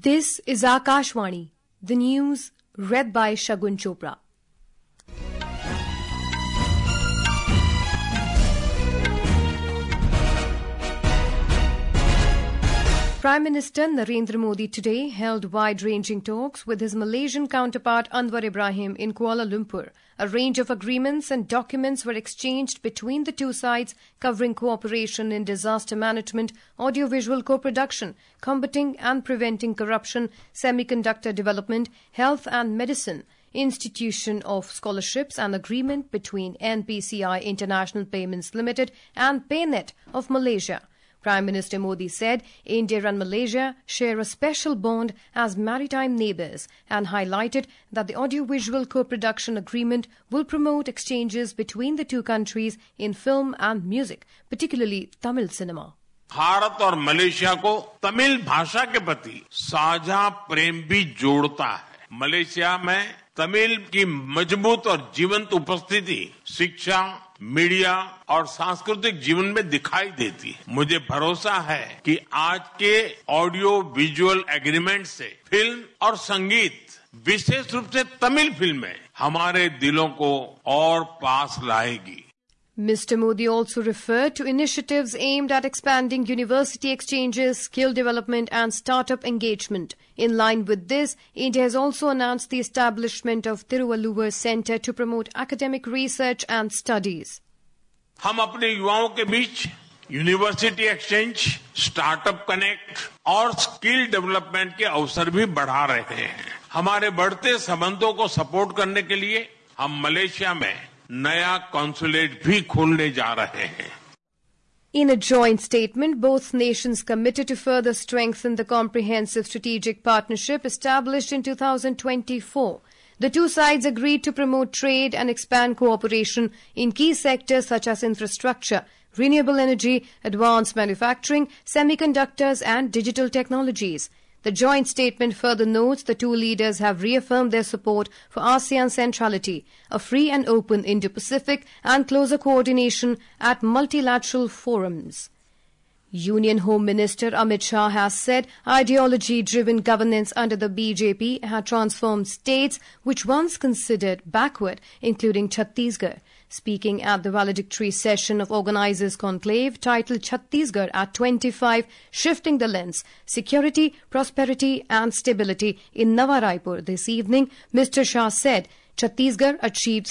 This is Akashvani, the news read by Shagun Chopra. Prime Minister Narendra Modi today held wide-ranging talks with his Malaysian counterpart Anwar Ibrahim in Kuala Lumpur. A range of agreements and documents were exchanged between the two sides, covering cooperation in disaster management, audiovisual co-production, combating and preventing corruption, semiconductor development, health and medicine, institution of scholarships, and agreement between NPCI International Payments Limited and PayNet of Malaysia. Prime Minister Modi said India and Malaysia share a special bond as maritime neighbours and highlighted that the audiovisual co-production agreement will promote exchanges between the two countries in film and music, particularly Tamil cinema. Bharat और Malaysia को तमिल भाषा के प्रति साझा प्रेम भी जोड़ता है। Malaysia में तमिल की मजबूत और जीवंत उपस्थिति शिक्षा, मीडिया और सांस्कृतिक जीवन में दिखाई देती है। मुझे भरोसा है कि आज के ऑडियो विजुअल एग्रीमेंट से फिल्म और संगीत, विशेष रूप से तमिल फिल्में हमारे दिलों को और पास लाएगी। Mr. Modi also referred to initiatives aimed at expanding university exchanges, skill development and startup engagement. In line with this, India has also announced the establishment of Thiruvalluvar Centre to promote academic research and studies. हम अपने युवाओं के बीच university exchange, startup connect और skill development के अवसर भी बढ़ा रहे हैं। हमारे बढ़ते संबंधों को सपोर्ट करने के लिए हम मलेशिया में नया कॉन्सुलेट भी खोलने जा रहे हैं। In a joint statement, both nations committed to further strengthen the comprehensive strategic partnership established in 2024. The two sides agreed to promote trade and expand cooperation in key sectors such as infrastructure, renewable energy, advanced manufacturing, semiconductors and digital technologies. The joint statement further notes the two leaders have reaffirmed their support for ASEAN centrality, a free and open Indo-Pacific and closer coordination at multilateral forums. Union Home Minister Amit Shah has said ideology-driven governance under the BJP had transformed states which once considered backward, including Chhattisgarh. Speaking at the valedictory session of Organizers' Conclave titled Chhattisgarh at 25, Shifting the Lens, Security, Prosperity and Stability in Nawa Raipur this evening, Mr. Shah said Chhattisgarh achieved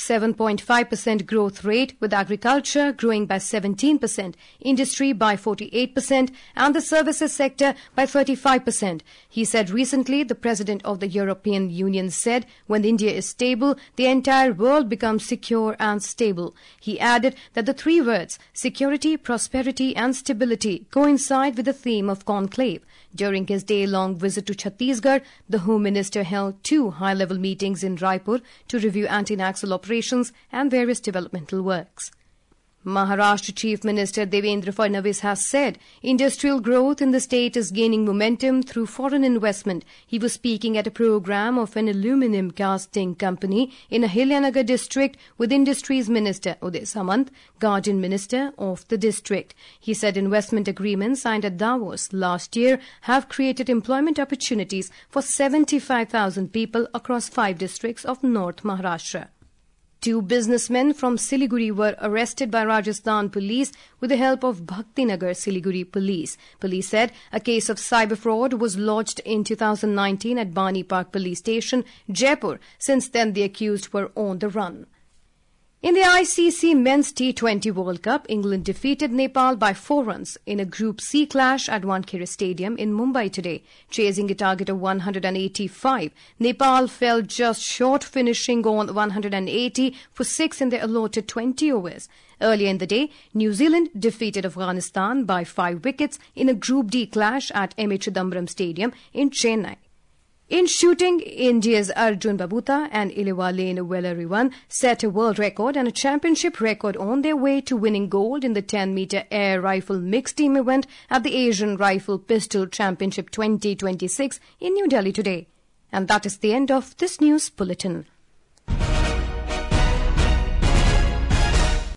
7.5% growth rate, with agriculture growing by 17%, industry by 48% and the services sector by 35%. He said recently the President of the European Union said when India is stable, the entire world becomes secure and stable. He added that the three words security, prosperity and stability coincide with the theme of conclave. During his day-long visit to Chhattisgarh, the Home Minister held two high-level meetings in Raipur to review anti-Naxal operations and various developmental works. Maharashtra Chief Minister Devendra Fadnavis has said industrial growth in the state is gaining momentum through foreign investment. He was speaking at a program of an aluminum casting company in Ahilyaanagar district with Industries Minister Uday Samant, Guardian Minister of the district. He said investment agreements signed at Davos last year have created employment opportunities for 75,000 people across 5 districts of North Maharashtra. 2 businessmen from Siliguri were arrested by Rajasthan police with the help of Bhaktinagar Siliguri police. Police said a case of cyber fraud was lodged in 2019 at Bani Park police station, Jaipur. Since then, the accused were on the run. In the ICC Men's T20 World Cup, England defeated Nepal by 4 runs in a Group C clash at Wankhede Stadium in Mumbai today. Chasing a target of 185, Nepal fell just short, finishing on 180 for 6 in their allotted 20 overs. Earlier in the day, New Zealand defeated Afghanistan by 5 wickets in a Group D clash at M.A. Chidambaram Stadium in Chennai. In shooting, India's Arjun Babuta and Iliwalen Welariwan set a world record and a championship record on their way to winning gold in the 10-meter air rifle mixed team event at the Asian Rifle Pistol Championship 2026 in New Delhi today. And that is the end of this news bulletin.